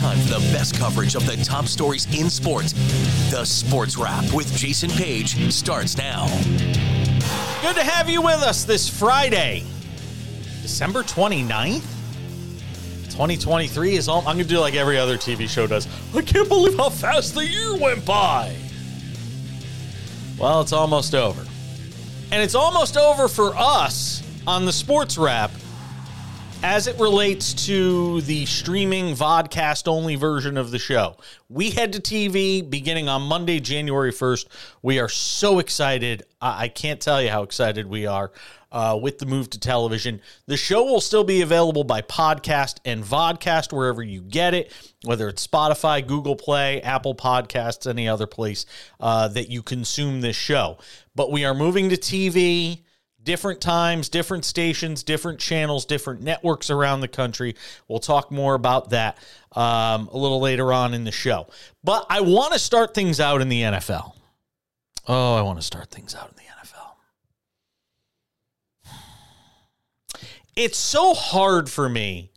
time for the best coverage of the top stories in sports. The Sports Wrap with Jason Page starts now. Good to have you with us this Friday, December 29th. 2023 is all. I'm going to do like every other TV show does. I can't believe how fast the year went by. Well, it's almost over. And it's almost over for us on the Sports Wrap as it relates to the streaming vodcast-only version of the show. We head to TV beginning on Monday, January 1st. We are so excited. I can't tell you how excited we are with the move to television. The show will still be available by podcast and vodcast wherever you get it, whether it's Spotify, Google Play, Apple Podcasts, any other place that you consume this show. But we are moving to TV. Different times, different stations, different channels, different networks around the country. We'll talk more about that a little later on in the show. But I want to start things out in the NFL. Oh, I want to start things out in the NFL. It's so hard for me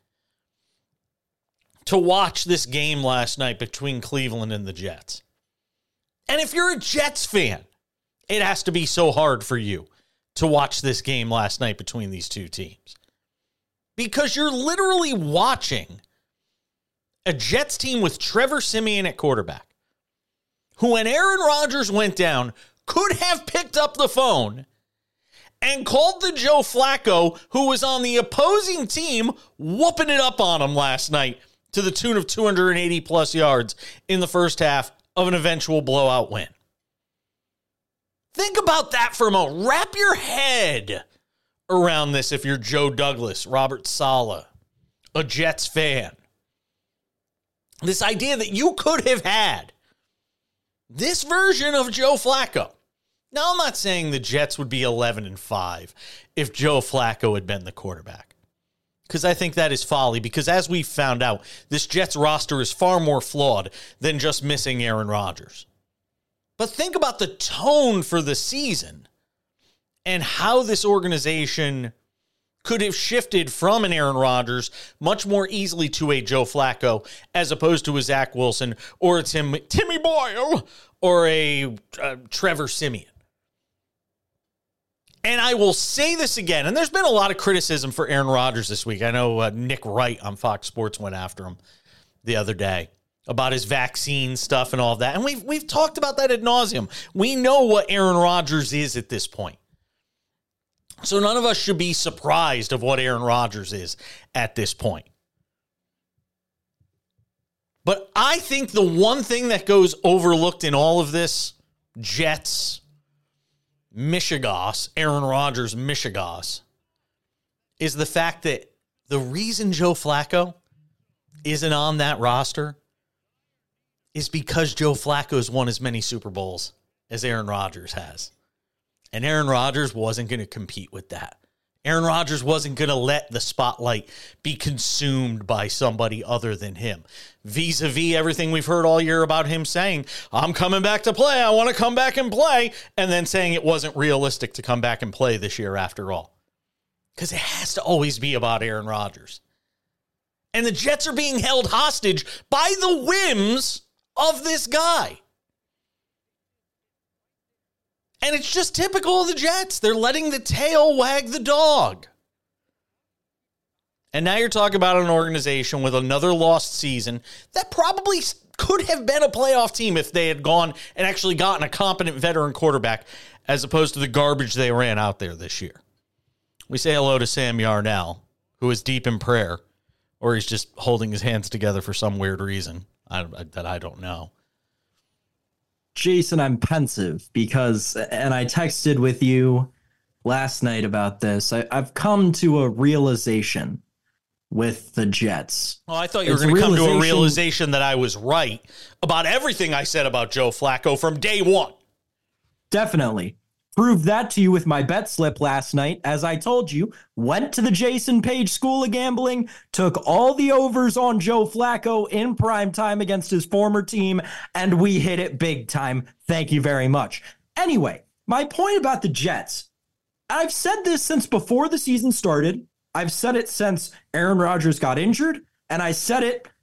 to watch this game last night between Cleveland and the Jets. And if you're a Jets fan, it has to be so hard for you to watch this game last night between these two teams. Because you're literally watching a Jets team with Trevor Siemian at quarterback, who, when Aaron Rodgers went down, could have picked up the phone and called the Joe Flacco, who was on the opposing team, whooping it up on him last night to the tune of 280-plus yards in the first half of an eventual blowout win. Think about that for a moment. Wrap your head around this if you're Joe Douglas, Robert Saleh, a Jets fan. This idea that you could have had this version of Joe Flacco. Now, I'm not saying the Jets would be 11-5 if Joe Flacco had been the quarterback, because I think that is folly, because as we found out, this Jets roster is far more flawed than just missing Aaron Rodgers. But think about the tone for the season and how this organization could have shifted from an Aaron Rodgers much more easily to a Joe Flacco as opposed to a Zach Wilson or a Timmy Boyle or a Trevor Siemian. And I will say this again, and there's been a lot of criticism for Aaron Rodgers this week. I know Nick Wright on Fox Sports went after him the other day about his vaccine stuff and all of that. And we've talked about that ad nauseum. We know what Aaron Rodgers is at this point. So none of us should be surprised of what Aaron Rodgers is at this point. But I think the one thing that goes overlooked in all of this, Jets, Michigas, Aaron Rodgers, Michigas, is the fact that the reason Joe Flacco isn't on that roster is because Joe Flacco has won as many Super Bowls as Aaron Rodgers has. And Aaron Rodgers wasn't going to compete with that. Aaron Rodgers wasn't going to let the spotlight be consumed by somebody other than him. Vis-a-vis everything we've heard all year about him saying, I'm coming back to play, I want to come back and play, and then saying it wasn't realistic to come back and play this year after all. Because it has to always be about Aaron Rodgers. And the Jets are being held hostage by the whims of this guy. And it's just typical of the Jets. They're letting the tail wag the dog. And now you're talking about an organization with another lost season that probably could have been a playoff team if they had gone and actually gotten a competent veteran quarterback as opposed to the garbage they ran out there this year. We say hello to Sam Yarnell, who is deep in prayer, or he's just holding his hands together for some weird reason that I don't know. Jason, I'm pensive because, and I texted with you last night about this, I've come to a realization with the Jets. Oh, I thought you were going to come to a realization that I was right about everything I said about Joe Flacco from day one. Definitely. Proved that to you with my bet slip last night. As I told you, went to the Jason Page School of Gambling, took all the overs on Joe Flacco in prime time against his former team, and we hit it big time. Thank you very much. Anyway, my point about the Jets, I've said this since before the season started. I've said it since Aaron Rodgers got injured, and I said it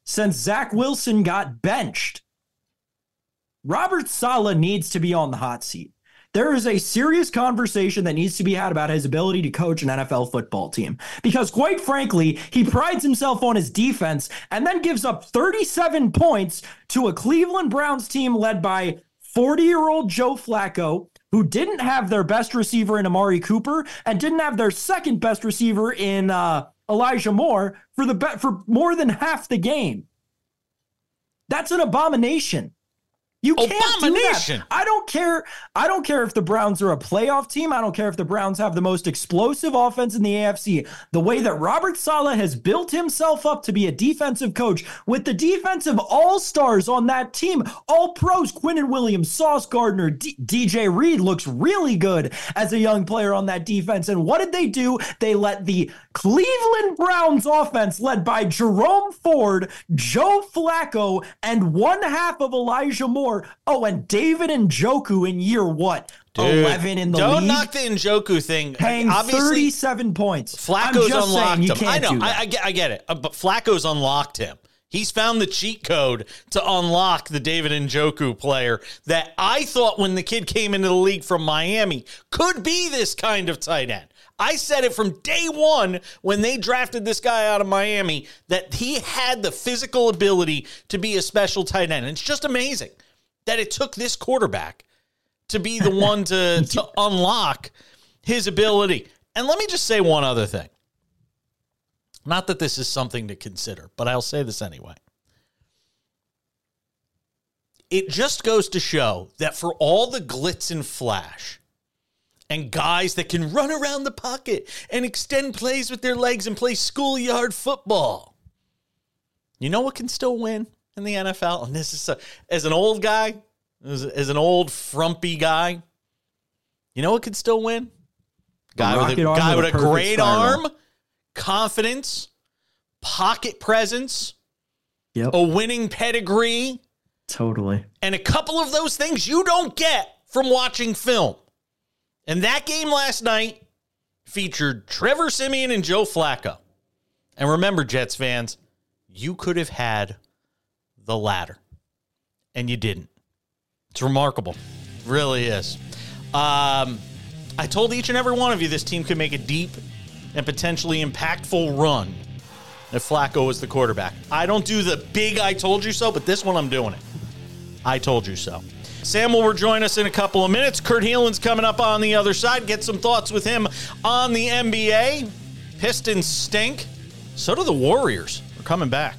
since Zach Wilson got benched. Robert Saleh needs to be on the hot seat. There is a serious conversation that needs to be had about his ability to coach an NFL football team. Because quite frankly, he prides himself on his defense and then gives up 37 points to a Cleveland Browns team led by 40-year-old Joe Flacco, who didn't have their best receiver in Amari Cooper and didn't have their second best receiver in Elijah Moore for more than half the game. That's an abomination. You can't do that. I don't care. I don't care if the Browns are a playoff team. I don't care if the Browns have the most explosive offense in the AFC. The way that Robert Saleh has built himself up to be a defensive coach with the defensive all-stars on that team, all pros, Quinnen Williams, Sauce Gardner, DJ Reed looks really good as a young player on that defense. And what did they do? They let the Cleveland Browns offense led by Jerome Ford, Joe Flacco, and one half of Elijah Moore. Oh, and David Njoku in year what? Dude, 11 in the don't league? Don't knock the Njoku thing. Paying 37 points. Flacco's unlocked him. I know. I get it. But Flacco's unlocked him. He's found the cheat code to unlock the David Njoku player that I thought when the kid came into the league from Miami could be this kind of tight end. I said it from day one when they drafted this guy out of Miami that he had the physical ability to be a special tight end. And it's just amazing that it took this quarterback to be the one to unlock his ability. And let me just say one other thing. Not that this is something to consider, but I'll say this anyway. It just goes to show that for all the glitz and flash and guys that can run around the pocket and extend plays with their legs and play schoolyard football, you know what can still win in the NFL? And this is as an old guy, as an old frumpy guy, you know what can still win? Guy with a great arm, confidence, pocket presence, a winning pedigree. Totally. And a couple of those things you don't get from watching film. And that game last night featured Trevor Siemian and Joe Flacco. And remember, Jets fans, you could have had the latter. And you didn't. It's remarkable. It really is. I told each and every one of you this team could make a deep and potentially impactful run if Flacco was the quarterback. I don't do the big I told you so, but this one I'm doing it. I told you so. Sam will rejoin us in a couple of minutes. Kurt Heelan's coming up on the other side. Get some thoughts with him on the NBA. Pistons stink. So do the Warriors. We're coming back.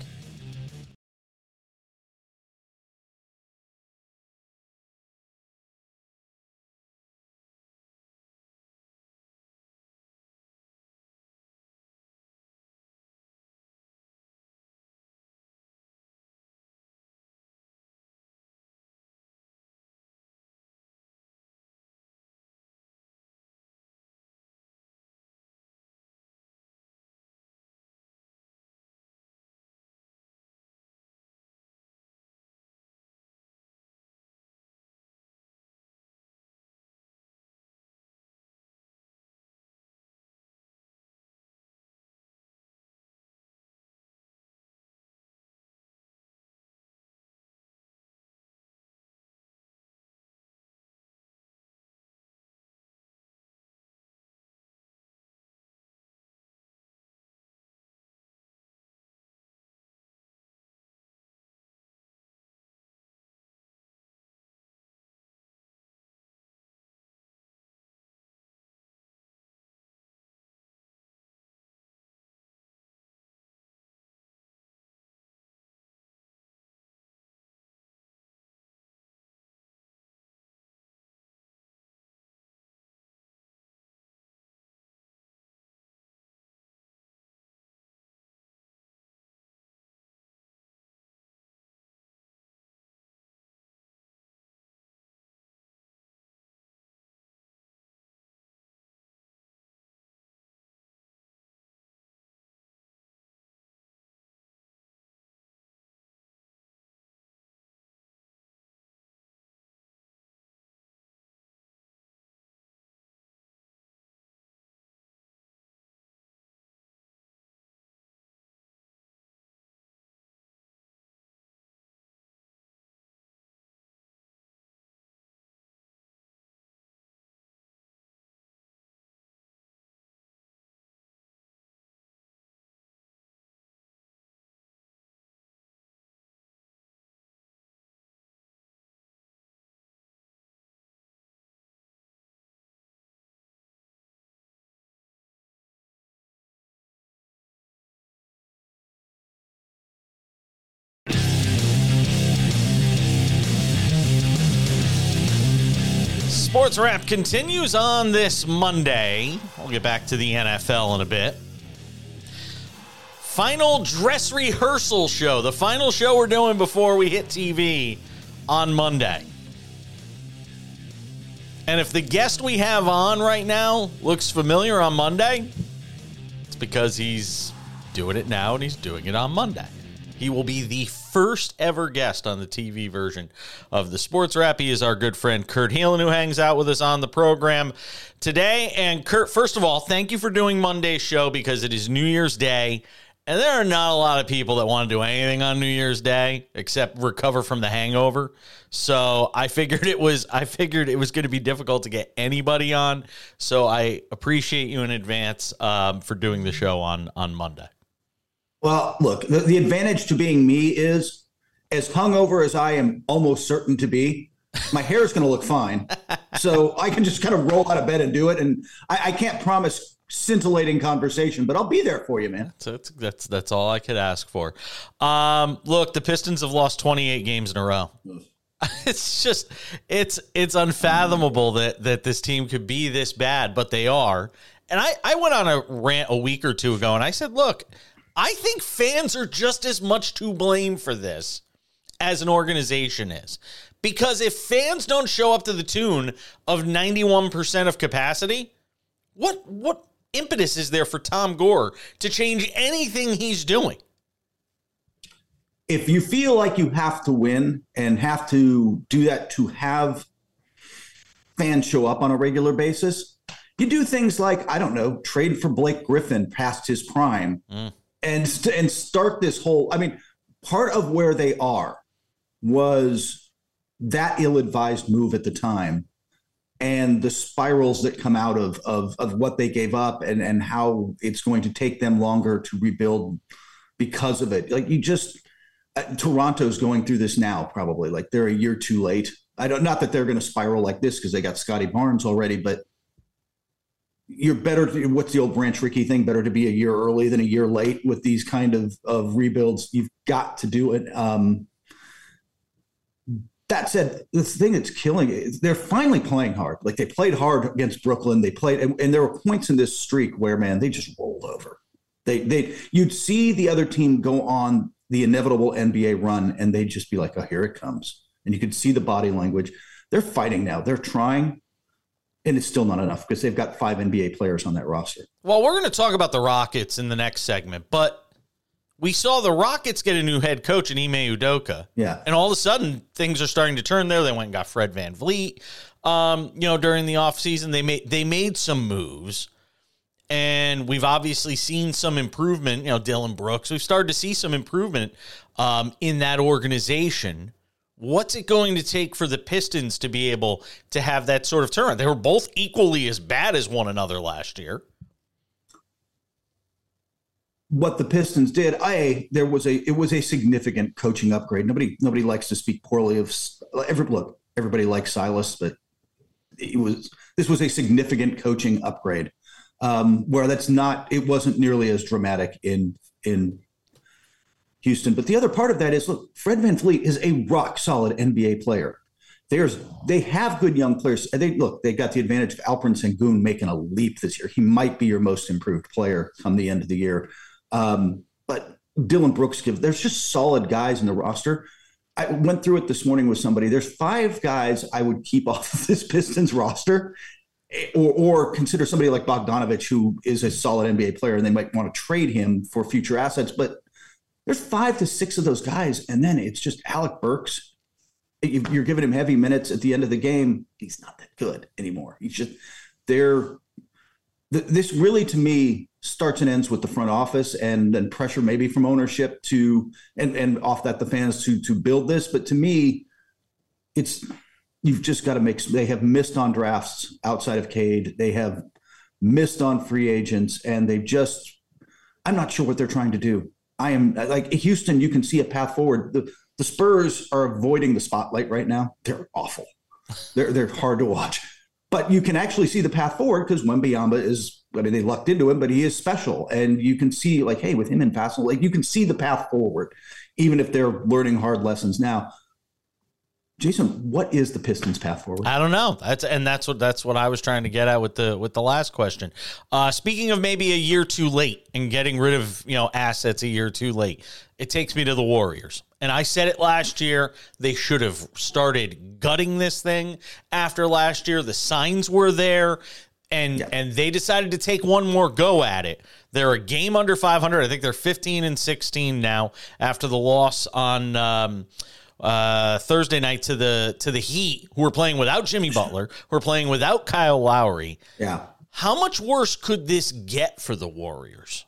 Sports Wrap continues on this Monday. We'll get back to the NFL in a bit. Final dress rehearsal show. The final show we're doing before we hit TV on Monday. And if the guest we have on right now looks familiar on Monday, it's because he's doing it now and he's doing it on Monday. He will be the first ever guest on the TV version of the Sports Wrap. He is our good friend Kurt Heelan, who hangs out with us on the program today. And Kurt, first of all, thank you for doing Monday's show because it is New Year's Day. And there are not a lot of people that want to do anything on New Year's Day except recover from the hangover. So I figured it was going to be difficult to get anybody on. So I appreciate you in advance for doing the show on Monday. Well, look, the advantage to being me is, as hungover as I am almost certain to be, my hair is going to look fine. So I can just kind of roll out of bed and do it. And I can't promise scintillating conversation, but I'll be there for you, man. That's all I could ask for. Look, the Pistons have lost 28 games in a row. It's just, it's unfathomable that this team could be this bad, but they are. And I went on a rant a week or two ago, and I said, look, I think fans are just as much to blame for this as an organization is. Because if fans don't show up to the tune of 91% of capacity, what impetus is there for Tom Gore to change anything he's doing? If you feel like you have to win and have to do that to have fans show up on a regular basis, you do things like, I don't know, trade for Blake Griffin past his prime. And start this whole, I mean, part of where they are was that ill-advised move at the time and the spirals that come out of what they gave up and how it's going to take them longer to rebuild because of it. Like Toronto's going through this now, probably. Like they're a year too late. Not that they're going to spiral like this because they got Scotty Barnes already, but you're better. What's the old Branch Rickey thing? Better to be a year early than a year late with these kind of rebuilds. You've got to do it. That said, the thing that's killing it, they're finally playing hard. Like they played hard against Brooklyn. They played, and there were points in this streak where, man, they just rolled over. You'd see the other team go on the inevitable NBA run, and they'd just be like, "Oh, here it comes." And you could see the body language. They're fighting now. They're trying. And it's still not enough because they've got 5 NBA players on that roster. Well, we're going to talk about the Rockets in the next segment, but we saw the Rockets get a new head coach in Ime Udoka. Yeah. And all of a sudden, things are starting to turn there. They went and got Fred VanVleet. During the offseason, they made some moves. And we've obviously seen some improvement. Dillon Brooks. We've started to see some improvement in that organization. What's it going to take for the Pistons to be able to have that sort of turnaround? They were both equally as bad as one another last year. What the Pistons did, it was a significant coaching upgrade. Nobody likes to speak poorly of everybody likes Silas, but this was a significant coaching upgrade. Where it wasn't nearly as dramatic in Houston. But the other part of that is, look, Fred VanVleet is a rock solid NBA player. They have good young players. They got the advantage of Alperen Sengun making a leap this year. He might be your most improved player come the end of the year. But Dillon Brooks there's just solid guys in the roster. I went through it this morning with somebody. There's 5 guys I would keep off of this Pistons roster or consider somebody like Bogdanovich, who is a solid NBA player, and they might want to trade him for future assets. But there's 5 to 6 of those guys, and then it's just Alec Burks. You're giving him heavy minutes at the end of the game. He's not that good anymore. He's just there. This really, to me, starts and ends with the front office and then pressure maybe from ownership and off that the fans to build this. But to me, you've just got to they have missed on drafts outside of Cade. They have missed on free agents, and I'm not sure what they're trying to do. I am like Houston. You can see a path forward. The Spurs are avoiding the spotlight right now. They're awful. They're hard to watch, but you can actually see the path forward because Wembanyama they lucked into him, but he is special. And you can see hey, with him in Vassell, you can see the path forward, even if they're learning hard lessons now. Jason, what is the Pistons' path forward? I don't know. That's what I was trying to get at with the last question. Speaking of maybe a year too late and getting rid of assets a year too late, it takes me to the Warriors. And I said it last year. They should have started gutting this thing after last year. The signs were there, and they decided to take one more go at it. They're a game under 500. I think they're 15-16 now after the loss on Thursday night to the Heat, who are playing without Jimmy Butler, who are playing without Kyle Lowry. Yeah. How much worse could this get for the Warriors?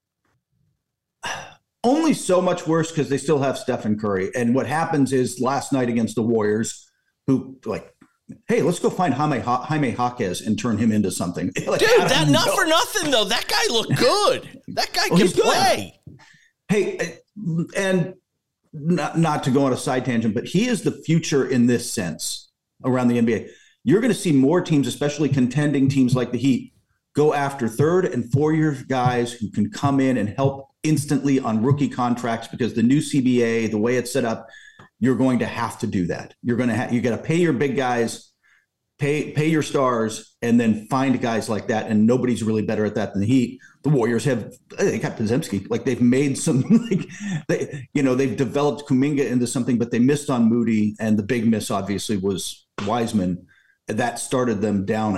Only so much worse because they still have Stephen Curry. And what happens is last night against the Warriors, who hey, let's go find Jaime Jaquez and turn him into something. Dude, that not for nothing, though. That guy looked good. That guy can play. Hey, and not to go on a side tangent, but he is the future in this sense around the NBA. You're going to see more teams, especially contending teams like the Heat, go after third and four-year guys who can come in and help instantly on rookie contracts, because the new CBA, the way it's set up, you're going to have to do that. You got to pay your big guys, pay your stars, and then find guys like that. And nobody's really better at that than the Heat. The Warriors they got Podziemski. They've made some, they've developed Kuminga into something, but they missed on Moody. And the big miss obviously was Wiseman. That started them down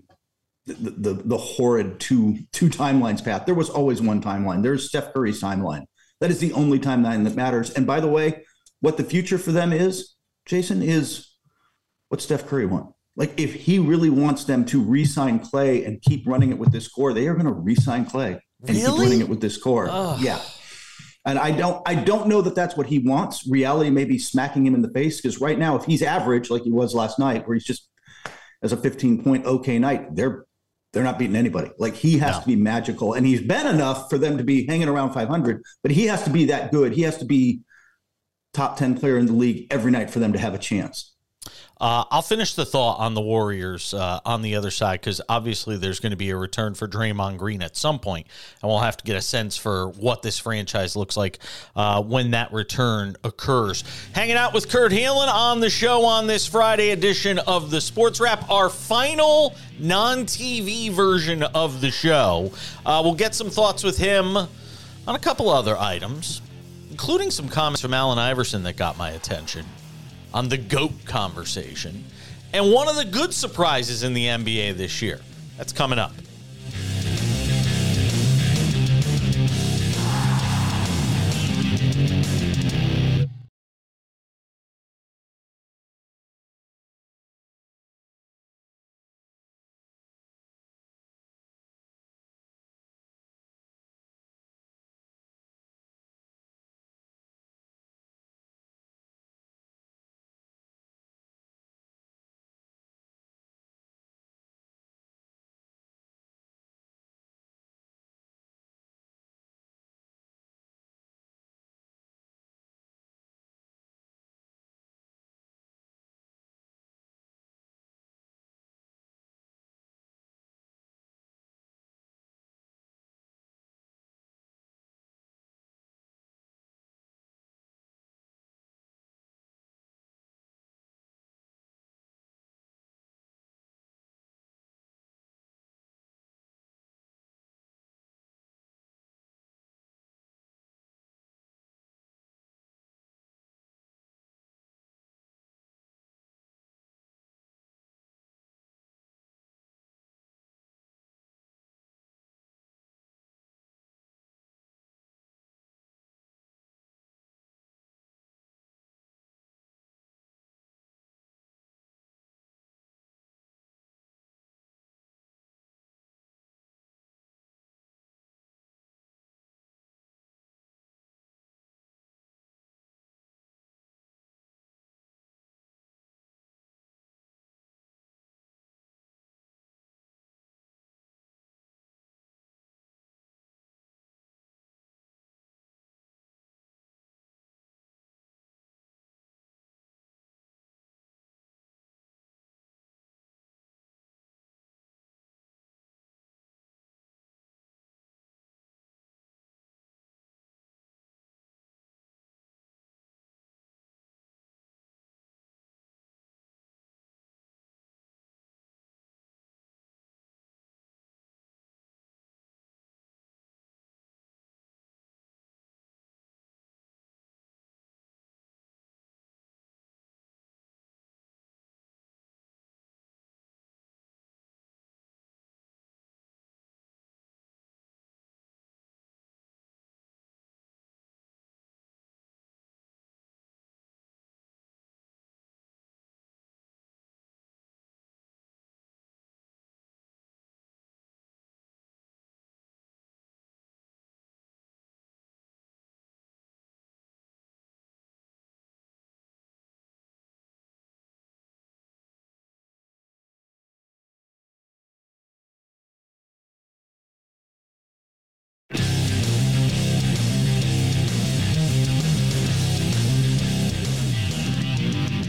the horrid two timelines path. There was always one timeline. There's Steph Curry's timeline. That is the only timeline that matters. And by the way, what the future for them is, Jason, is what Steph Curry wants. If he really wants them to re-sign Clay and keep running it with this core, they are going to re-sign Clay and keep running it with this core. Ugh. Yeah. And I don't know that that's what he wants. Reality may be smacking him in the face, because right now, if he's average like he was last night, where he's just as a 15-point okay night, they're not beating anybody. He has to be magical, and he's been enough for them to be hanging around 500, but he has to be that good. He has to be top 10 player in the league every night for them to have a chance. I'll finish the thought on the Warriors on the other side, because obviously there's going to be a return for Draymond Green at some point, and we'll have to get a sense for what this franchise looks like when that return occurs. Hanging out with Kurt Helin on the show on this Friday edition of the Sports Wrap, our final non-TV version of the show. We'll get some thoughts with him on a couple other items, including some comments from Allen Iverson that got my attention on the GOAT conversation, and one of the good surprises in the NBA this year. That's coming up.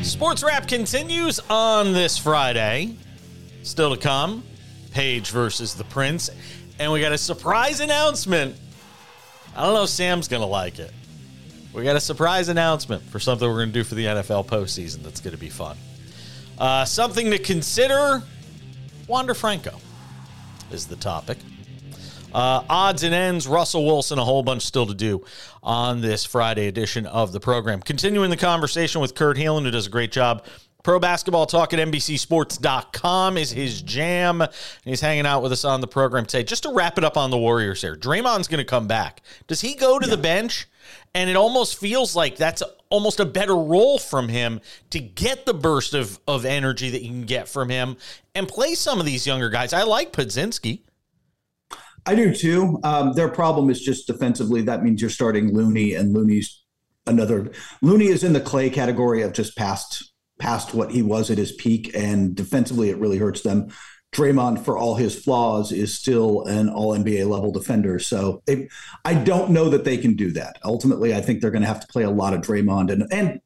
Sports Wrap continues on this Friday. Still to come, Paige versus the Prince. And we got a surprise announcement. I don't know if Sam's going to like it. We got a surprise announcement for something we're going to do for the NFL postseason that's going to be fun. Something to consider, Wander Franco is the topic. Odds and ends, Russell Wilson, a whole bunch still to do on this Friday edition of the program. Continuing the conversation with Kurt Heelan, who does a great job. Pro Basketball Talk at NBCSports.com is his jam. And he's hanging out with us on the program today. Just to wrap it up on the Warriors here, Draymond's going to come back. Does he go to the bench? And it almost feels like that's almost a better role from him to get the burst of energy that you can get from him and play some of these younger guys. I like Podzinski. I do too. Their problem is just defensively. That means you're starting Looney, and Looney is in the Clay category of just past what he was at his peak, and defensively it really hurts them. Draymond, for all his flaws, is still an all-NBA level defender. So I don't know that they can do that. Ultimately, I think they're going to have to play a lot of Draymond and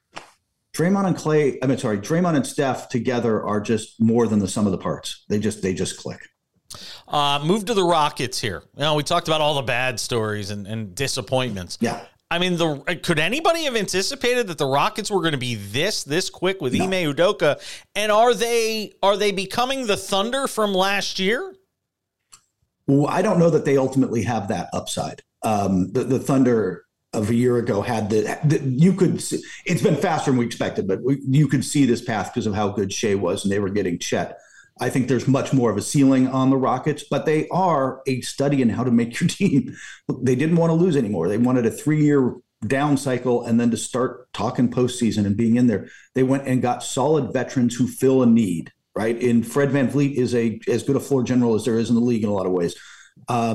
Draymond and Steph together are just more than the sum of the parts. They just click. Move to the Rockets here. We talked about all the bad stories and disappointments. Yeah. I mean, could anybody have anticipated that the Rockets were going to be this quick with Ime Udoka? And are they becoming the Thunder from last year? Well, I don't know that they ultimately have that upside. The Thunder of a year ago had you could see, it's been faster than we expected, but you could see this path because of how good Shea was, and they were getting Chet. I think there's much more of a ceiling on the Rockets, but they are a study in how to make your team. They didn't want to lose anymore. They wanted a 3-year down cycle, and then to start talking postseason and being in there, they went and got solid veterans who fill a need, right? And Fred VanVleet is as good a floor general as there is in the league in a lot of ways. How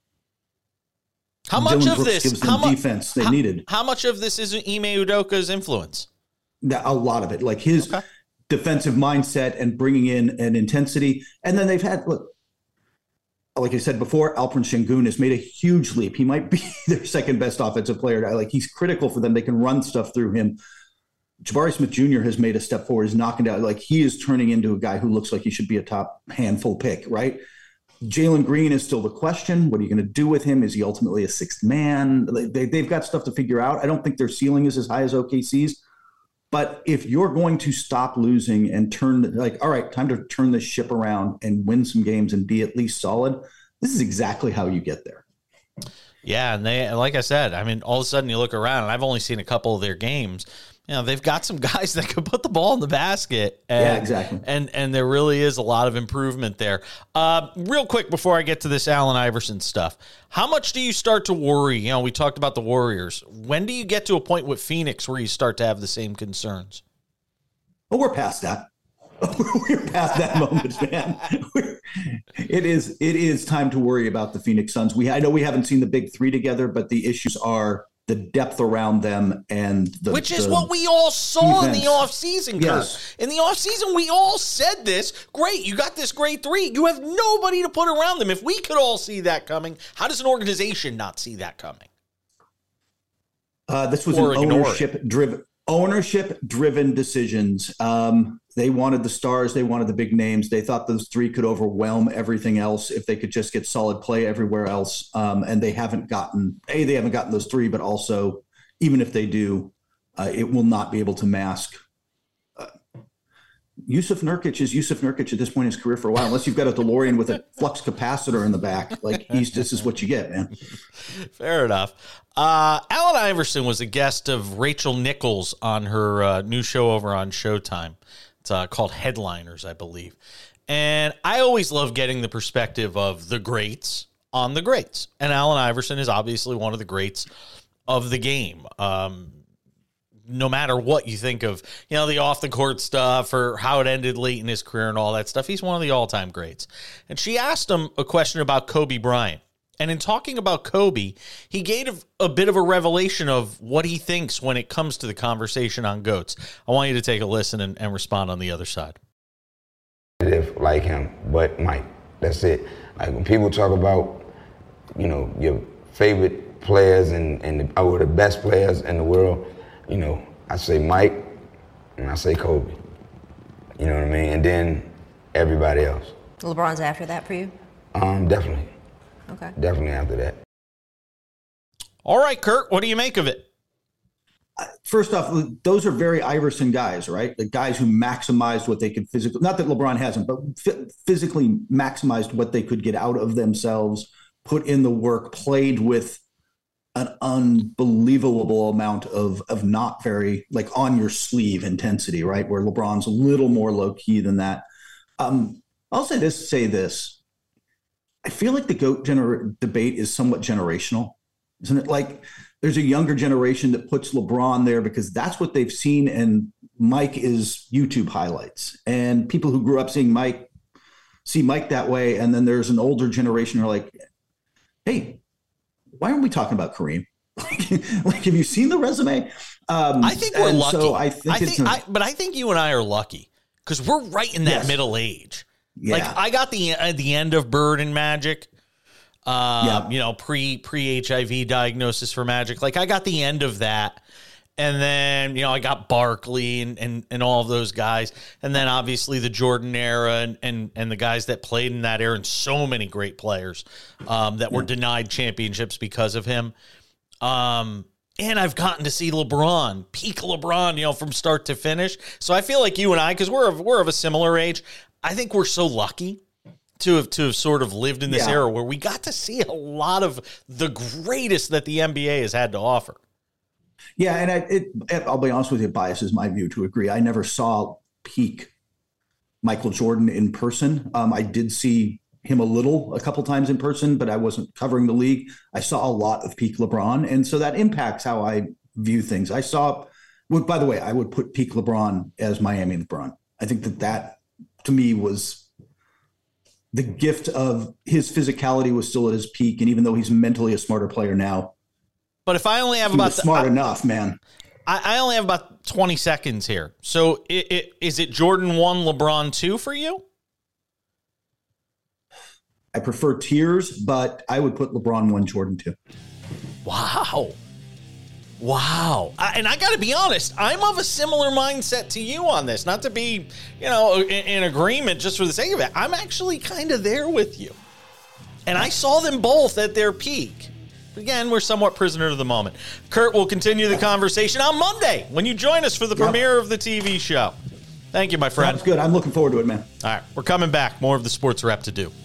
much Dylan of Brooks this gives them defense they needed? How much of this is Ime Udoka's influence? A lot of it, like his defensive mindset and bringing in an intensity. And then they've had, like I said before, Alperen Sengun has made a huge leap. He might be their second best offensive player. Like, he's critical for them. They can run stuff through him. Jabari Smith Jr. has made a step forward. He's knocking down, like, he is turning into a guy who looks like he should be a top handful pick, right? Jalen Green is still the question. What are you going to do with him? Is he ultimately a sixth man? They've got stuff to figure out. I don't think their ceiling is as high as OKC's. But if you're going to stop losing and all right, time to turn this ship around and win some games and be at least solid, this is exactly how you get there. Yeah, and like I said, I mean, all of a sudden you look around, and I've only seen a couple of their games. They've got some guys that can put the ball in the basket. Yeah, exactly. And there really is a lot of improvement there. Real quick before I get to this Allen Iverson stuff, how much do you start to worry? We talked about the Warriors. When do you get to a point with Phoenix where you start to have the same concerns? Oh, we're past that. We're past that moment, man. It is time to worry about the Phoenix Suns. I know we haven't seen the big three together, but the issues are the depth around them and which is what we all saw in the offseason, Kurt. Yes. In the offseason, we all said this. Great, you got this great three. You have nobody to put around them. If we could all see that coming, how does an organization not see that coming? This was ownership-driven decisions. They wanted the stars. They wanted the big names. They thought those three could overwhelm everything else if they could just get solid play everywhere else. And they haven't gotten those three, but also, even if they do, it will not be able to mask. Yusuf Nurkic is Yusuf Nurkic at this point in his career for a while, unless you've got a DeLorean with a flux capacitor in the back. Like, this is what you get, man. Fair enough. Allen Iverson was a guest of Rachel Nichols on her new show over on Showtime. It's called Headliners, I believe. And I always love getting the perspective of the greats on the greats. And Allen Iverson is obviously one of the greats of the game. No matter what you think of, the off-the-court stuff or how it ended late in his career and all that stuff, he's one of the all-time greats. And she asked him a question about Kobe Bryant. And in talking about Kobe, he gave a bit of a revelation of what he thinks when it comes to the conversation on GOATs. I want you to take a listen and respond on the other side. Like him, but Mike, that's it. Like, when people talk about, your favorite players or the best players in the world, I say Mike, and I say Kobe. You know what I mean? And then everybody else. LeBron's after that for you? Definitely. Okay. Definitely after that. All right, Kurt, what do you make of it? First off, those are very Iverson guys, right? The guys who maximized what they could physically, not that LeBron hasn't, but physically maximized what they could get out of themselves, put in the work, played with an unbelievable amount of not very like on your sleeve intensity, right? Where LeBron's a little more low key than that. I'll say this. I feel like the GOAT debate is somewhat generational, isn't it? Like there's a younger generation that puts LeBron there because that's what they've seen. And Mike is YouTube highlights, and people who grew up seeing Mike see Mike that way. And then there's an older generation who are like, hey, why aren't we talking about Kareem? Like, have you seen the resume? I think we're lucky. So but I think you and I are lucky because we're right in that middle age. Yeah. Like I got the end of Bird and Magic, pre HIV diagnosis for Magic. Like I got the end of that. And then, I got Barkley and all of those guys. And then obviously the Jordan era and the guys that played in that era and so many great players that were denied championships because of him. And I've gotten to see LeBron, peak LeBron, from start to finish. So I feel like you and I, because we're of a similar age, I think we're so lucky to have sort of lived in this era where we got to see a lot of the greatest that the NBA has had to offer. Yeah, and I'll be honest with you, it biases my view to agree. I never saw peak Michael Jordan in person. I did see him a couple times in person, but I wasn't covering the league. I saw a lot of peak LeBron, and so that impacts how I view things. By the way, I would put peak LeBron as Miami LeBron. I think that to me was the gift of his physicality was still at his peak, and even though he's mentally a smarter player now. But if I only have enough, man. I only have about 20 seconds here. So is it Jordan 1, LeBron 2 for you? I prefer tiers, but I would put LeBron 1, Jordan 2. Wow. And I got to be honest, I'm of a similar mindset to you on this. Not to be, in agreement just for the sake of it. I'm actually kind of there with you. And I saw them both at their peak. Again, we're somewhat prisoner of the moment. Kurt will continue the conversation on Monday when you join us for the premiere of the TV show. Thank you, my friend. That's good. I'm looking forward to it, man. All right, we're coming back. More of the Sports Rep to do.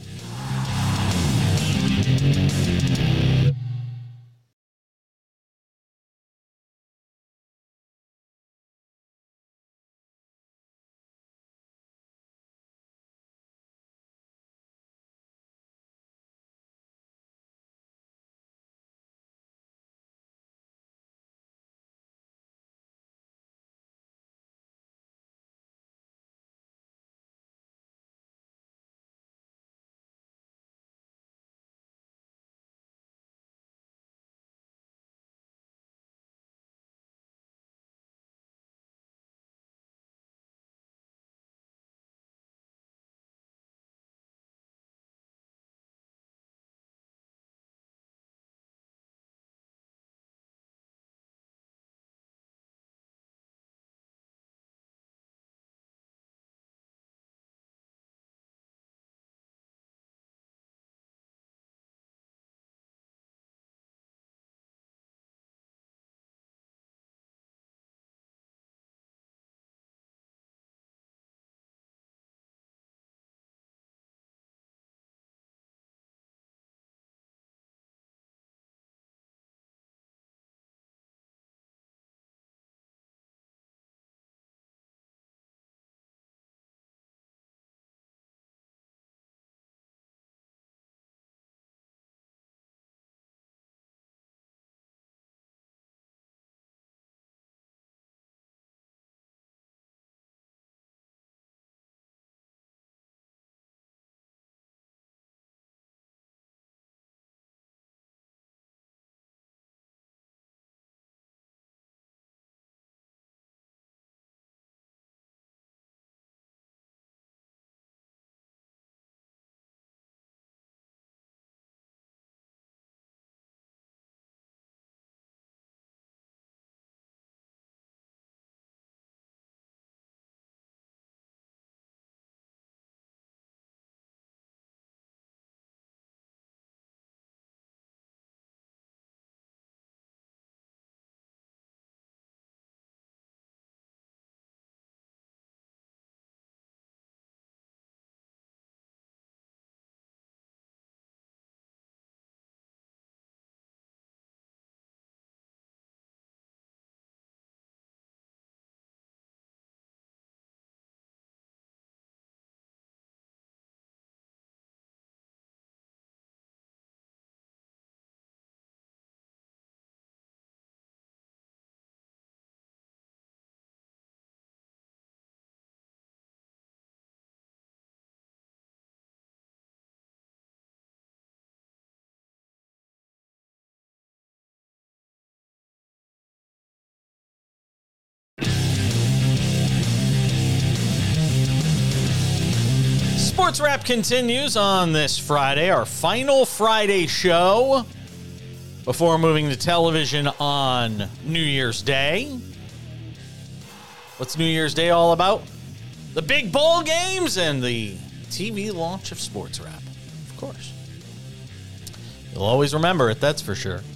Sports Wrap continues on this Friday, our final Friday show before moving to television on New Year's Day. What's New Year's Day all about? The big bowl games and the TV launch of Sports Wrap, of course. You'll always remember it, that's for sure.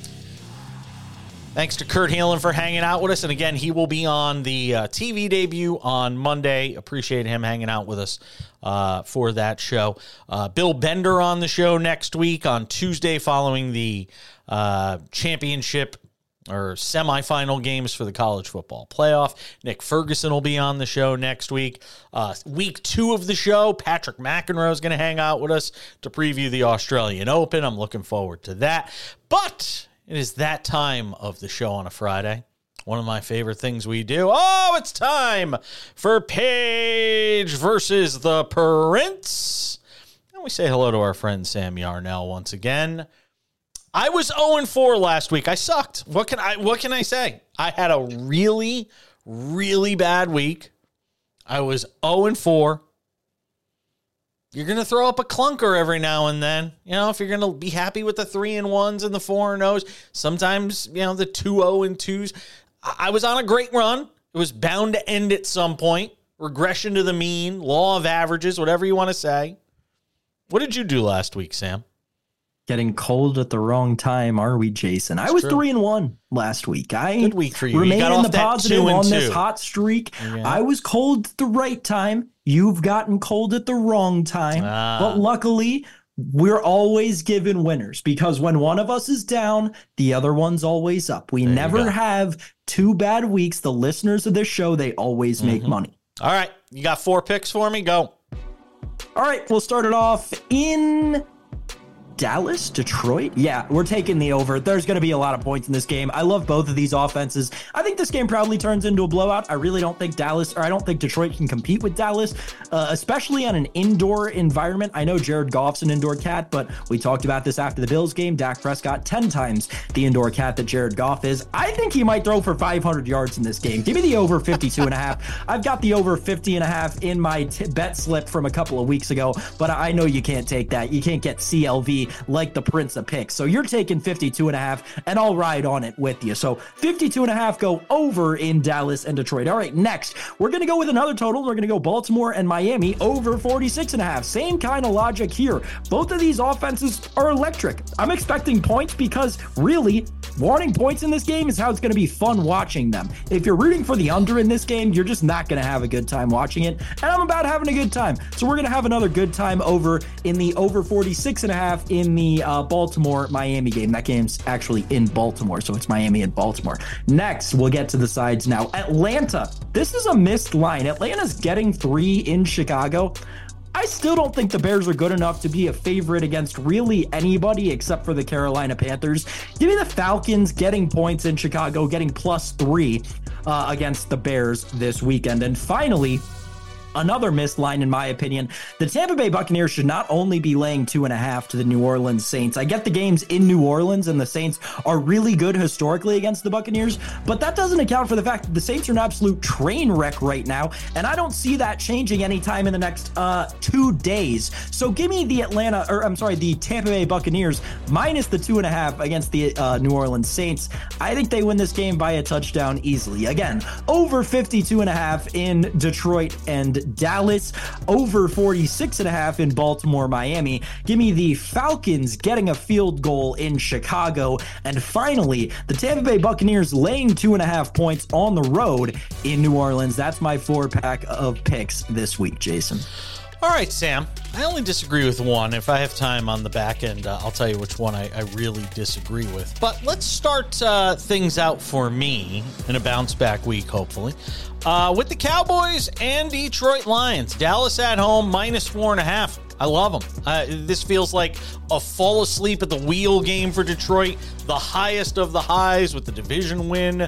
Thanks to Kurt Heelan for hanging out with us. And again, he will be on the TV debut on Monday. Appreciate him hanging out with us for that show. Bill Bender on the show next week on Tuesday following the championship or semifinal games for the college football playoff. Nick Ferguson will be on the show next week. Week 2 of the show, Patrick McEnroe is going to hang out with us to preview the Australian Open. I'm looking forward to that. But it is that time of the show on a Friday. One of my favorite things we do. Oh, it's time for Paige versus the Prince. And we say hello to our friend Sam Yarnell once again. I was 0-4 last week. I sucked. What can I say? I had a really, really bad week. I was 0-4. You're going to throw up a clunker every now and then. You know, if you're going to be happy with the 3-1s and the 4-0s, sometimes, you know, the 2-0-2s. I was on a great run. It was bound to end at some point. Regression to the mean, law of averages, whatever you want to say. What did you do last week, Sam? Getting cold at the wrong time, are we, Jason? I was 3-1 last week. Good week for you. Remain you got in off the that positive 2-2 on this hot streak. Yeah. I was cold at the right time. You've gotten cold at the wrong time. But luckily, we're always given winners because when one of us is down, the other one's always up. We never have 2 bad weeks. The listeners of this show, they always make money. All right. You got 4 picks for me? Go. All right. We'll start it off in Dallas, Detroit. Yeah, we're taking the over. There's going to be a lot of points in this game. I love both of these offenses. I think this game probably turns into a blowout. I really don't think I don't think Detroit can compete with Dallas, especially on an indoor environment. I know Jared Goff's an indoor cat, but we talked about this after the Bills game. Dak Prescott 10 times the indoor cat that Jared Goff is. I think he might throw for 500 yards in this game. Give me the over 52.5. I've got the over 50.5 in my bet slip from a couple of weeks ago, but I know you can't take that. You can't get CLV like the Prince of Picks. So you're taking 52.5 and I'll ride on it with you. So 52.5 go over in Dallas and Detroit. All right, next we're going to go with another total. We're going to go Baltimore and Miami over 46.5. Same kind of logic here. Both of these offenses are electric. I'm expecting points because really wanting points in this game is how it's going to be fun watching them. If you're rooting for the under in this game, you're just not going to have a good time watching it. And I'm about having a good time. So we're going to have another good time over in the over 46.5 in the Baltimore-Miami game. That game's actually in Baltimore, so it's Miami and Baltimore. Next, we'll get to the sides now. Atlanta. This is a missed line. Atlanta's getting 3 in Chicago. I still don't think the Bears are good enough to be a favorite against really anybody except for the Carolina Panthers. Give me the Falcons getting points in Chicago, getting +3 against the Bears this weekend. And finally, another missed line, in my opinion. The Tampa Bay Buccaneers should not only be laying 2.5 to the New Orleans Saints. I get the game's in New Orleans and the Saints are really good historically against the Buccaneers, but that doesn't account for the fact that the Saints are an absolute train wreck right now, and I don't see that changing anytime in the next 2 days. So give me the the Tampa Bay Buccaneers minus the 2.5 against the New Orleans Saints. I think they win this game by a touchdown easily. Again, over 52.5 in Detroit and Dallas, over 46.5 in Baltimore, Miami. Give me the Falcons getting a field goal in Chicago. And finally, the Tampa Bay Buccaneers laying 2.5 points on the road in New Orleans. That's my 4-pack of picks this week, Jason. All right, Sam. I only disagree with one. If I have time on the back end, I'll tell you which one I really disagree with. But let's start things out for me in a bounce-back week, hopefully. With the Cowboys and Detroit Lions. Dallas at home, -4.5. I love them. This feels like a fall asleep at the wheel game for Detroit. The highest of the highs with the division win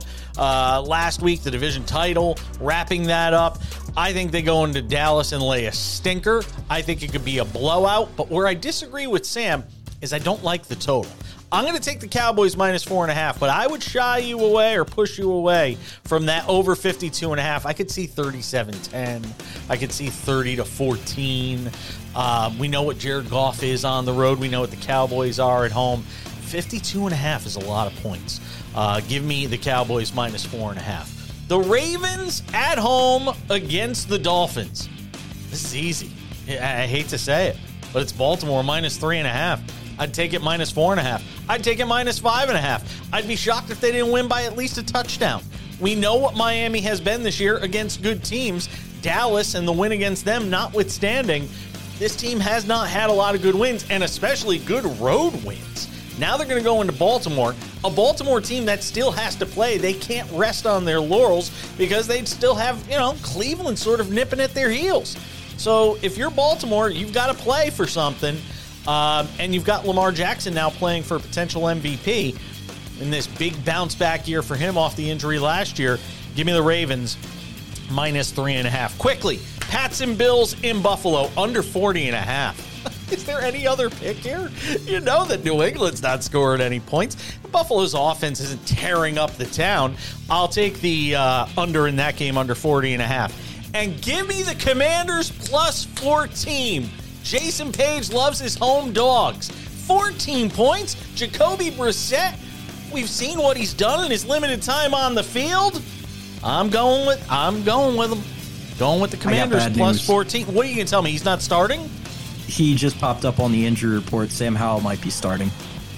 last week, the division title, wrapping that up. I think they go into Dallas and lay a stinker. I think it could be a blowout. But where I disagree with Sam is I don't like the total. I'm going to take the Cowboys minus 4.5, but I would shy you away or push you away from that over 52.5. I could see 37-10. I could see 30-14. We know what Jared Goff is on the road. We know what the Cowboys are at home. 52.5 is a lot of points. Give me the Cowboys minus 4.5. The Ravens at home against the Dolphins. This is easy. I hate to say it, but it's Baltimore minus 3.5. I'd take it minus 4.5. I'd take it minus 5.5. I'd be shocked if they didn't win by at least a touchdown. We know what Miami has been this year against good teams. Dallas and the win against them notwithstanding, this team has not had a lot of good wins, and especially good road wins. Now they're going to go into Baltimore, a Baltimore team that still has to play. They can't rest on their laurels because they still have, Cleveland sort of nipping at their heels. So if you're Baltimore, you've got to play for something. And you've got Lamar Jackson now playing for a potential MVP in this big bounce back year for him off the injury last year. Give me the Ravens minus 3.5. Quickly, Pats and Bills in Buffalo under 40.5. Is there any other pick here? You know that New England's not scoring any points. Buffalo's offense isn't tearing up the town. I'll take the under in that game, under 40.5. And give me the Commanders plus 14. Jason Page loves his home dogs. 14 points. Jacoby Brissett. We've seen what he's done in his limited time on the field. I'm going with him. Going with the Commanders plus 14. What are you going to tell me? He's not starting? He just popped up on the injury report. Sam Howell might be starting.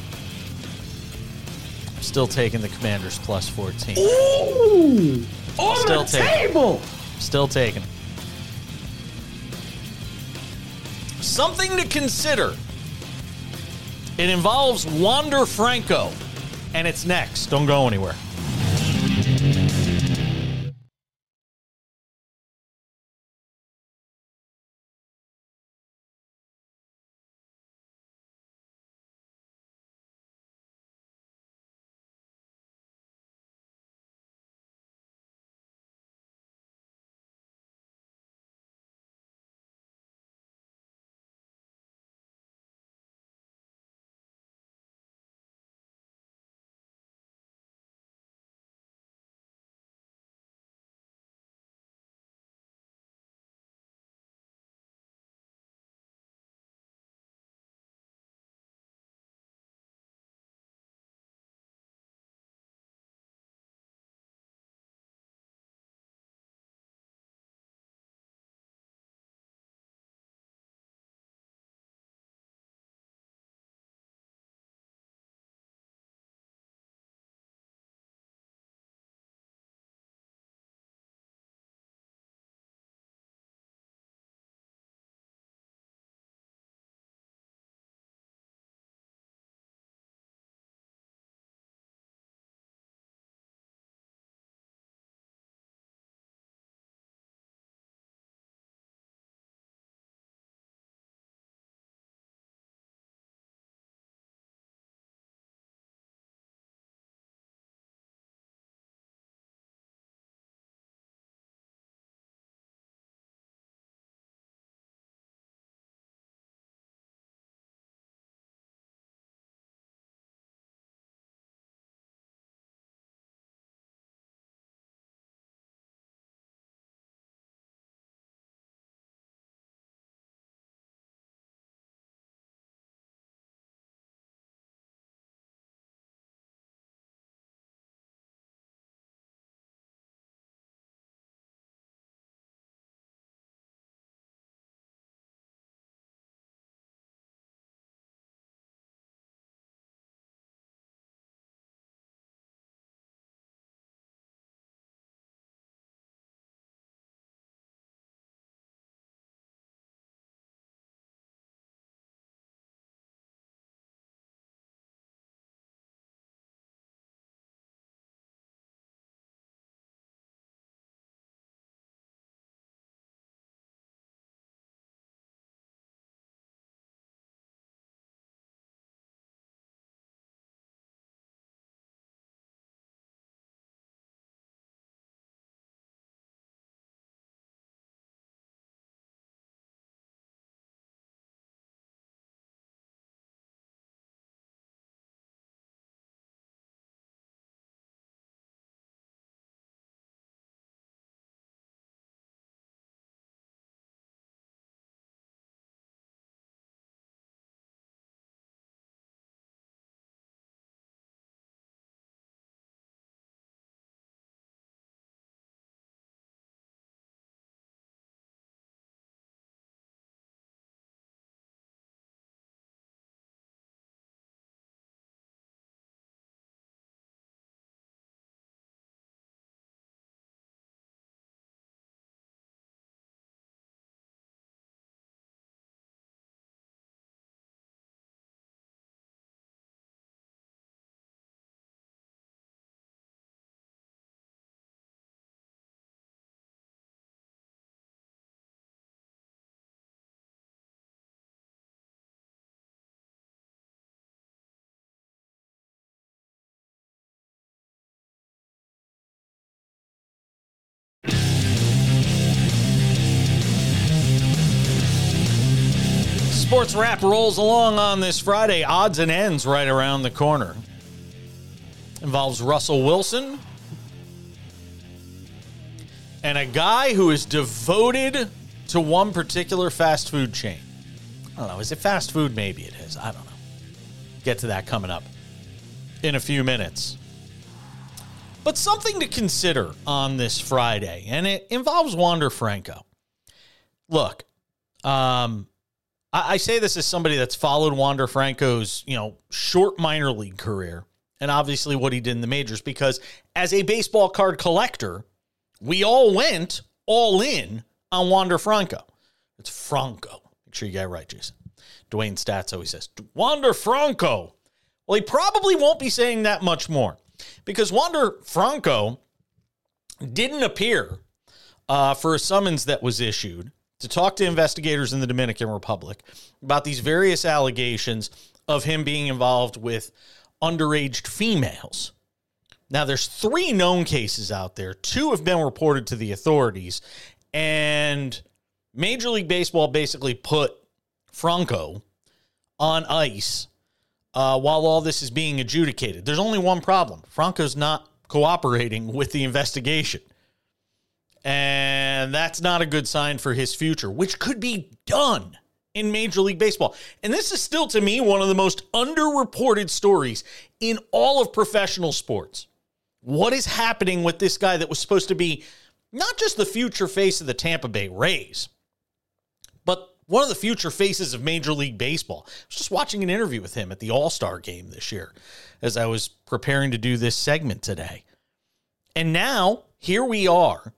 Still taking the Commanders plus 14. Ooh! On the table! Still taking it. Something to consider. It involves Wander Franco, and it's next. Don't go anywhere. Sports Wrap rolls along on this Friday. Odds and ends right around the corner. Involves Russell Wilson and a guy who is devoted to one particular fast food chain. I don't know. Is it fast food? Maybe it is. I don't know. Get to that coming up in a few minutes. But something to consider on this Friday, and it involves Wander Franco. Look, I say this as somebody that's followed Wander Franco's, short minor league career and obviously what he did in the majors, because as a baseball card collector, we all went all in on Wander Franco. It's Franco. Make sure you get it right, Jason. Dwayne Stats always says, Wander Franco. Well, he probably won't be saying that much more because Wander Franco didn't appear for a summons that was issued to talk to investigators in the Dominican Republic about these various allegations of him being involved with underage females. Now, there's 3 known cases out there. 2 have been reported to the authorities, and Major League Baseball basically put Franco on ice while all this is being adjudicated. There's only one problem. Franco's not cooperating with the investigation. And that's not a good sign for his future, which could be done in Major League Baseball. And this is still, to me, one of the most underreported stories in all of professional sports. What is happening with this guy that was supposed to be not just the future face of the Tampa Bay Rays, but one of the future faces of Major League Baseball? I was just watching an interview with him at the All-Star game this year as I was preparing to do this segment today. And now, here we are,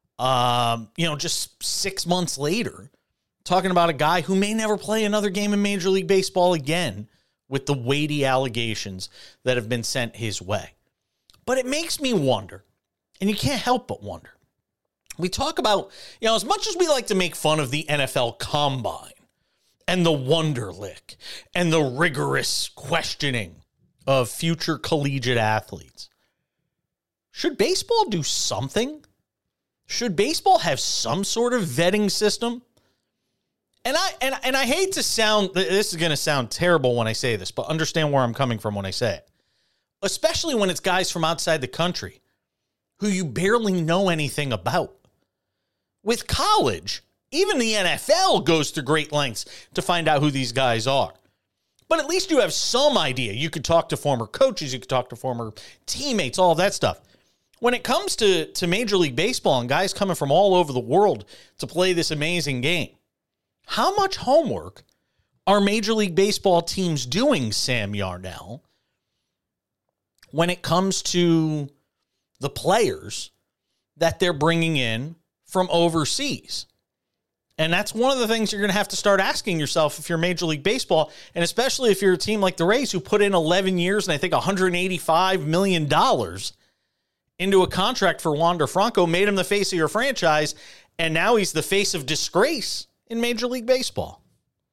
just 6 months later, talking about a guy who may never play another game in Major League Baseball again with the weighty allegations that have been sent his way. But it makes me wonder, and you can't help but wonder. We talk about, as much as we like to make fun of the NFL Combine and the Wonderlic and the rigorous questioning of future collegiate athletes, should baseball do something? Should baseball have some sort of vetting system? And I hate to sound, this is going to sound terrible when I say this, but understand where I'm coming from when I say it. Especially when it's guys from outside the country who you barely know anything about. With college, even the NFL goes to great lengths to find out who these guys are. But at least you have some idea. You could talk to former coaches, you could talk to former teammates, all of that stuff. When it comes to Major League Baseball and guys coming from all over the world to play this amazing game, how much homework are Major League Baseball teams doing, Sam Yarnell, when it comes to the players that they're bringing in from overseas? And that's one of the things you're going to have to start asking yourself if you're Major League Baseball, and especially if you're a team like the Rays who put in 11 years and I think $185 million into a contract for Wander Franco, made him the face of your franchise, and now he's the face of disgrace in Major League Baseball.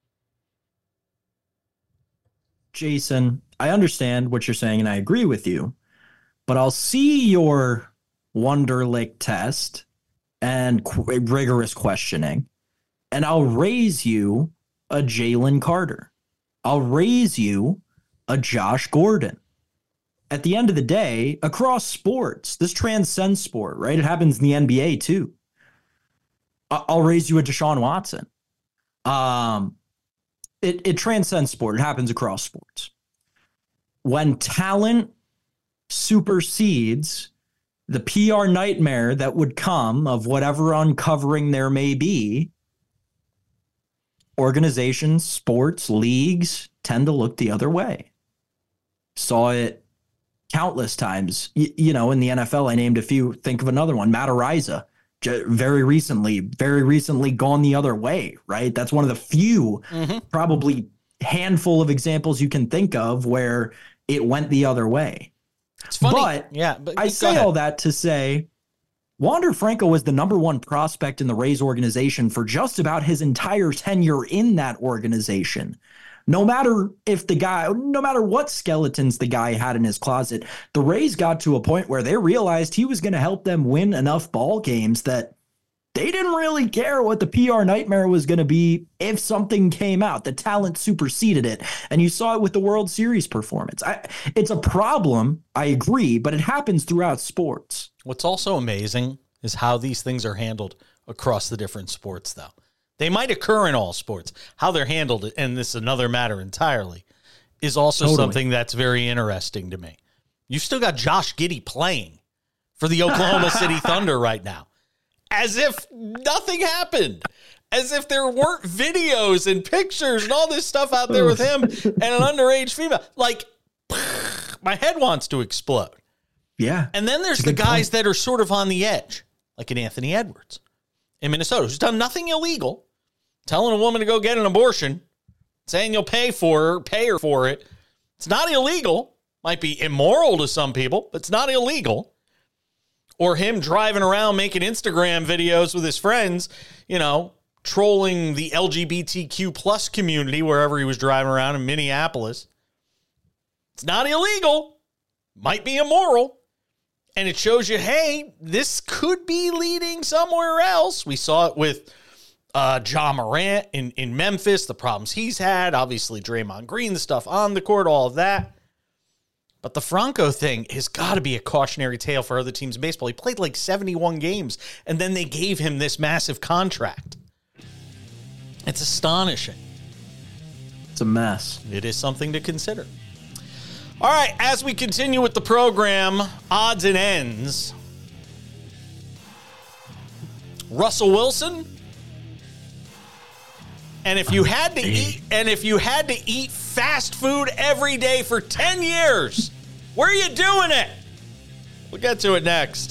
Jason, I understand what you're saying, and I agree with you, but I'll see your Wonderlic test and rigorous questioning, and I'll raise you a Jalen Carter. I'll raise you a Josh Gordon. At the end of the day, across sports, this transcends sport, right? It happens in the NBA too. I'll raise you a Deshaun Watson. It transcends sport. It happens across sports. When talent supersedes the PR nightmare that would come of whatever uncovering there may be, organizations, sports, leagues tend to look the other way. Saw it countless times. In the NFL, I named a few. Think of another one, Matt Araiza. Very recently gone the other way, right? That's one of the few, probably handful of examples you can think of where it went the other way. It's funny. But I say all that to say Wander Franco was the number one prospect in the Rays organization for just about his entire tenure in that organization. No matter what skeletons the guy had in his closet, the Rays got to a point where they realized he was going to help them win enough ball games that they didn't really care what the PR nightmare was going to be if something came out. The talent superseded it. And you saw it with the World Series performance. It's a problem, I agree, but it happens throughout sports. What's also amazing is how these things are handled across the different sports, though. They might occur in all sports. How they're handled, and this is another matter entirely, is also something that's very interesting to me. You've still got Josh Giddey playing for the Oklahoma City Thunder right now, as if nothing happened, as if there weren't videos and pictures and all this stuff out there with him and an underage female. Like, my head wants to explode. Yeah. And then there's the guys that are sort of on the edge, like an Anthony Edwards in Minnesota, who's done nothing illegal, telling a woman to go get an abortion, saying you'll pay her for it. It's not illegal. Might be immoral to some people, but it's not illegal. Or him driving around making Instagram videos with his friends, trolling the LGBTQ plus community wherever he was driving around in Minneapolis. It's not illegal. Might be immoral. And it shows you, hey, this could be leading somewhere else. We saw it with Ja Morant in Memphis, the problems he's had. Obviously, Draymond Green, the stuff on the court, all of that. But the Franco thing has got to be a cautionary tale for other teams in baseball. He played like 71 games, and then they gave him this massive contract. It's astonishing. It's a mess. It is something to consider. All right, as we continue with the program, odds and ends. Russell Wilson. And if you had to eat fast food every day for 10 years, where are you doing it? We'll get to it next.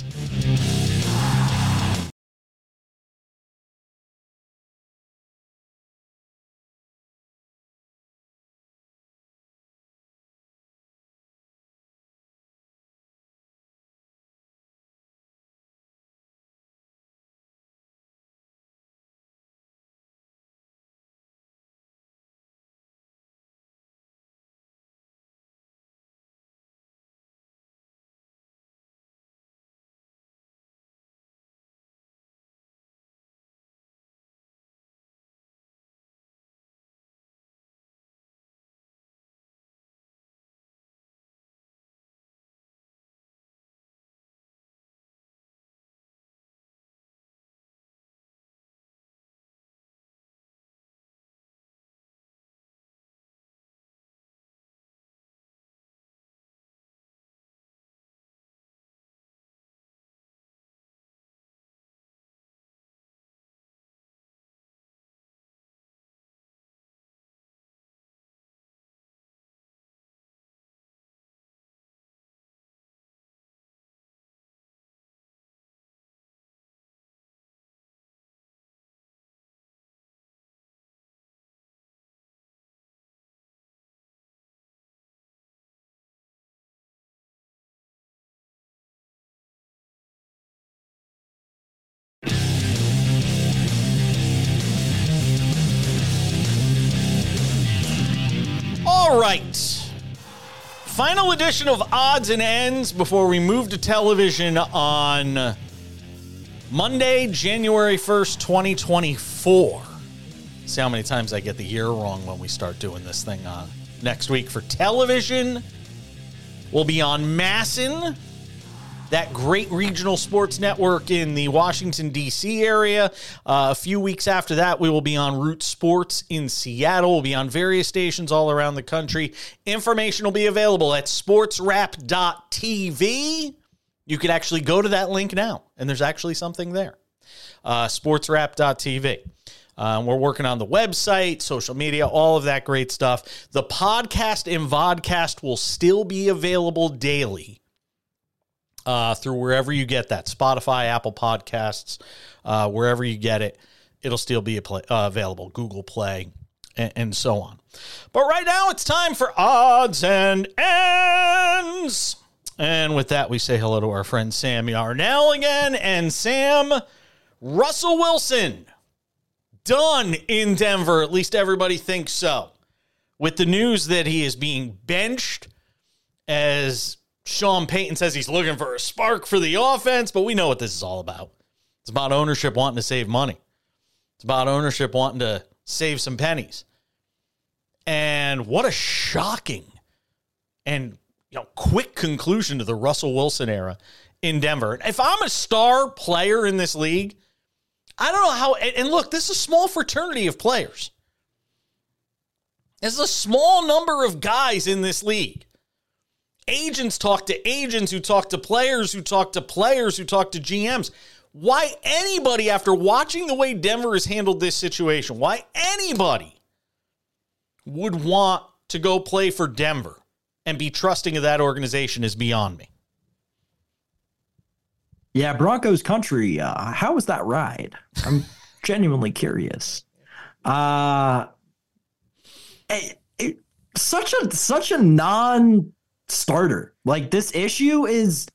All right. Final edition of Odds and Ends before we move to television on Monday, January 1st, 2024. See how many times I get the year wrong when we start doing this thing next week. For television, we'll be on MASN, that great regional sports network in the Washington, D.C. area. A few weeks after that, we will be on Root Sports in Seattle. We'll be on various stations all around the country. Information will be available at sportswrap.tv. You could actually go to that link now, and there's actually something there. Sportswrap.tv. We're working on the website, social media, all of that great stuff. The podcast and vodcast will still be available daily. Through wherever you get that, Spotify, Apple Podcasts, wherever you get it, it'll still be available, Google Play, and so on. But right now, it's time for Odds and Ends. And with that, we say hello to our friend Sam Yarnell again. And Sam, Russell Wilson, done in Denver. At least everybody thinks so. With the news that he is being benched as Sean Payton says he's looking for a spark for the offense, but we know what this is all about. It's about ownership wanting to save money. It's about ownership wanting to save some pennies. And what a shocking and quick conclusion to the Russell Wilson era in Denver. And if I'm a star player in this league, I don't know how. And look, this is a small fraternity of players. There's a small number of guys in this league. Agents talk to agents who talk to players who talk to players who talk to GMs. Why anybody, after watching the way Denver has handled this situation, why anybody would want to go play for Denver and be trusting of that organization is beyond me. Yeah, Broncos country. How was that ride? I'm genuinely curious. Such a non-starter. Like, this issue is.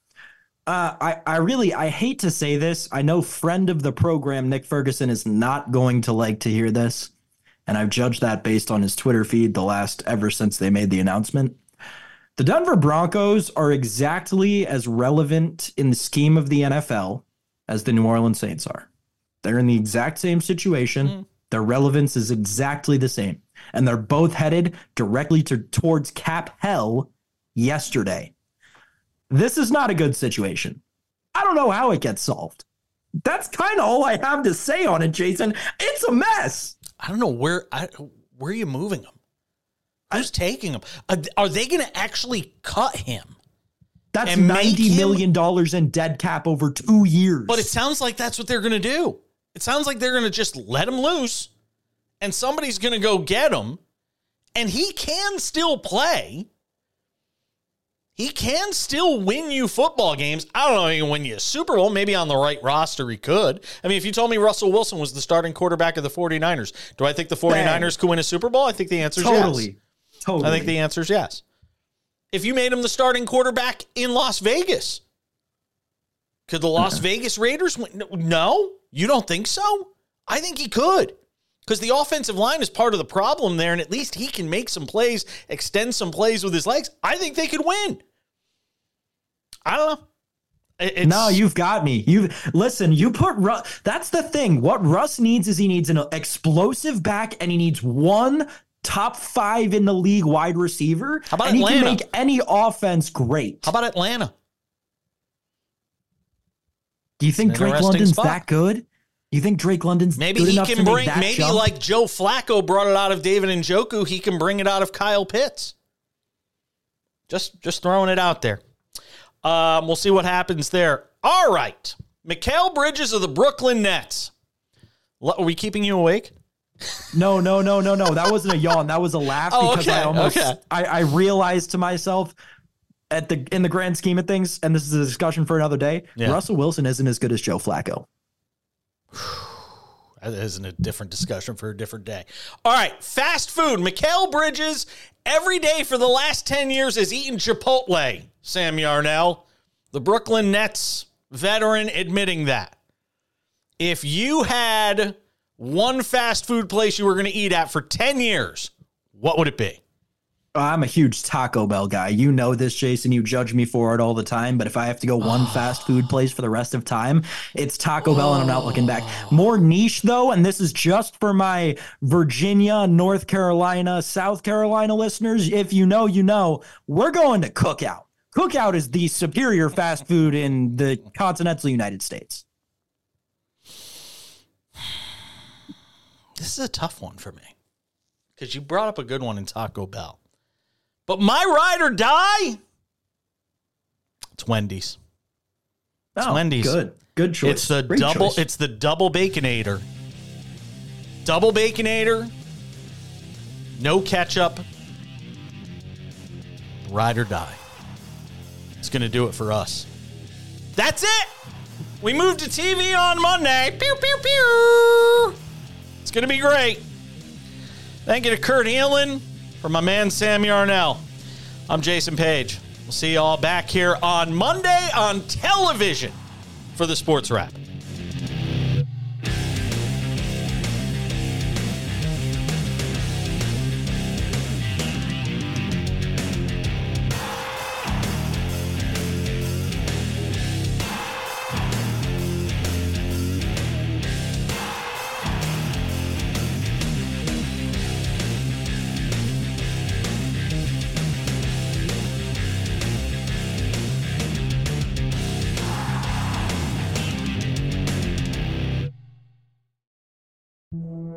I hate to say this. I know friend of the program Nick Ferguson is not going to like to hear this, and I've judged that based on his Twitter feed ever since they made the announcement. The Denver Broncos are exactly as relevant in the scheme of the NFL as the New Orleans Saints are. They're in the exact same situation. Their relevance is exactly the same. And they're both headed directly towards cap hell yesterday. This is not a good situation. I don't know how it gets solved. That's kind of all I have to say on it, Jason. It's a mess. I don't know where are you moving them? Who's taking him? Are they going to actually cut him? That's $90 million in dead cap over 2 years. But it sounds like that's what they're going to do. It sounds like they're going to just let him loose, and somebody's going to go get him, and he can still play. He can still win you football games. I don't know if he can win you a Super Bowl. Maybe on the right roster he could. I mean, if you told me Russell Wilson was the starting quarterback of the 49ers, do I think the 49ers could win a Super Bowl? I think the answer is yes. Totally. I think the answer is yes. If you made him the starting quarterback in Las Vegas, could the Las Vegas Raiders win? No, you don't think so? I think he could, because the offensive line is part of the problem there, and at least he can make some plays, extend some plays with his legs. I think they could win. I don't know. No, you've got me. You put Russ. That's the thing. What Russ needs is he needs an explosive back, and he needs one top 5 in the league wide receiver. How about and Atlanta? He can make any offense great. How about Atlanta? Do you think Drake London's that good? You think Drake London's maybe good he enough can to bring make that maybe jump? Like Joe Flacco brought it out of David Njoku, he can bring it out of Kyle Pitts. Just throwing it out there. We'll see what happens there. All right. Mikal Bridges of the Brooklyn Nets. Are we keeping you awake? No. That wasn't a yawn. That was a laugh because I realized to myself in the grand scheme of things, and this is a discussion for another day, Russell Wilson isn't as good as Joe Flacco. That isn't a different discussion for a different day. All right, fast food. Mikal Bridges, every day for the last 10 years, has eaten Chipotle, Sam Yarnell. The Brooklyn Nets veteran admitting that. If you had one fast food place you were going to eat at for 10 years, what would it be? I'm a huge Taco Bell guy. You know this, Jason. You judge me for it all the time. But if I have to go one fast food place for the rest of time, it's Taco Bell, and I'm not looking back. More niche, though, and this is just for my Virginia, North Carolina, South Carolina listeners. If you know, you know. We're going to Cookout. Cookout is the superior fast food in the continental United States. This is a tough one for me because you brought up a good one in Taco Bell. But my ride or die, it's Wendy's. It's Wendy's. Good choice. It's the double. Choice. It's the double Baconator. Double Baconator. No ketchup. Ride or die. It's going to do it for us. That's it. We moved to TV on Monday. Pew, pew, pew. It's going to be great. Thank you to Kurt Heelan. For my man, Sam Yarnell, I'm Jason Page. We'll see you all back here on Monday on television for the Sports Wrap. you.